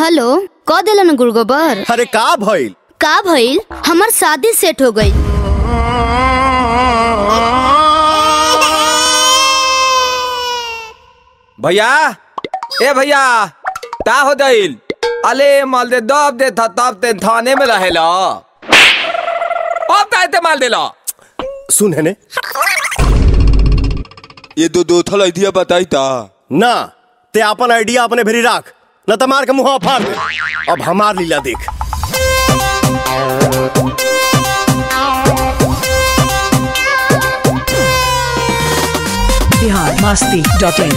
Hello क देलन गुड़गोबर। अरे का भइल? हमार शादी सेट हो गई। भैया ए भैया का हो दिल? अले माल दे दब दे था तब ते थाने में रहेला। अब ताते माल देला। सुन है ने ये दो थल आइडिया बताई ता ना ते अपन आइडिया अपने भेरी राख न त मार के मुंह फाड़ दे। अब हमार लीला देख। biharmasti.in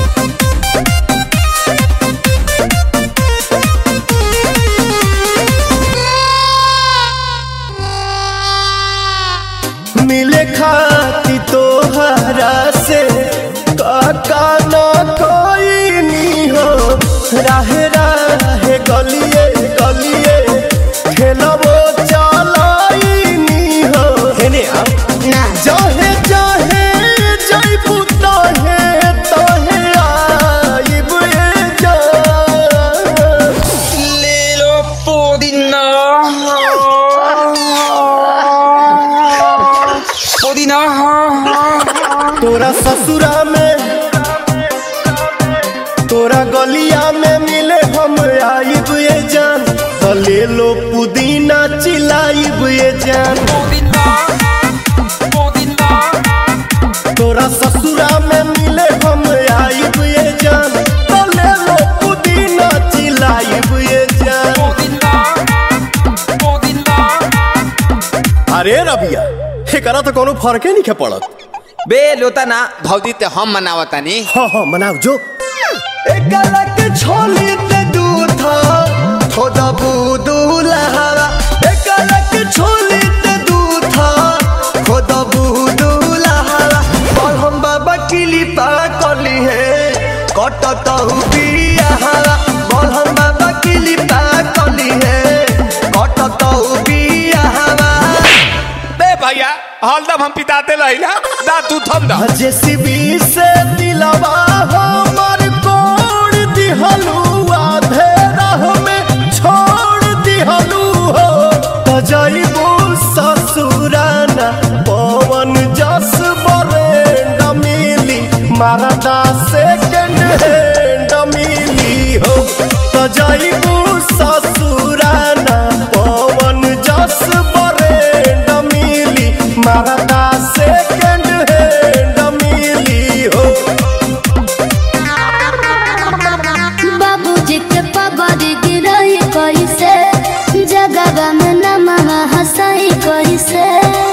मिले खाती तोहरा से काका न कोई नी हो। राहे राहे गलिए गलिए खेलबो चलाई नी हो। हेने आ ना जाहे जाहे जाइबू तहे तहे आइब ए जा। ले लो पुदीना पुदीना। तोरा ससुरा में तोरा गलिया में मिले हम आइब ये जान। तो ले लो पुदीना चिलाइब ये जान। तोरा ससुरा में मिले हम आइब ये जान। तो ले लो पुदीना चिलाइब ये जान। अरे रबिया एकरा तो कोनो फर्के नहीं पड़त। बे लोता ना भौजी ते हम मनावतानी। हाँ मनाओ जो। एकलक छोली ते दूधा थोड़ा बुदुलहरा। एकलक छोली ते दूधा थोड़ा बुदुलहरा। और हम बाबा किली पा कली है कटता बियाहरा। और हम बाबा किली पा कली है कटता बियाहरा। बे भैया हलदम हम पिताते लहिला दा तू थम दा। जेसीबी से दिलवा हमर कोड़ दिहलू आधे राह में छोड़ दिहलू हो। त जाइबू ससुराना पवन जस बरेंड मिली मारदा सेकंड हैंड मिली हो। त जाइबू ससुराना पवन जस बरेंड मिली मारदा सेकंड हैंड मिली हो। बाबूजी के पगड़ी गिरई कैसे जगह में नमः हंसाई कैसे।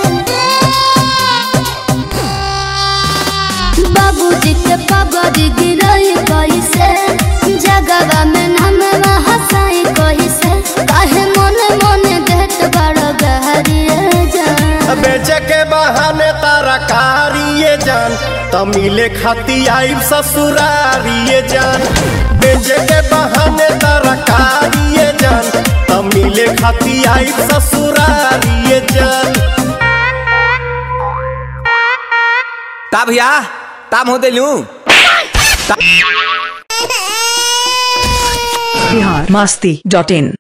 बाबूजी के पगड़ी गिरई कैसे जगह में नमः हंसाई कैसे। काहे मोने मोने देत बड़ गहरिए जान। बेचे के बहाने तारा कारिए जान। त मिले खाती आइब ससुरारिए जान। बेचे के बहाने तारा कारिए जान। त मिले खाती आइब ससुरारिए जान। ता भैया ताम हो देलू। biharmasti.in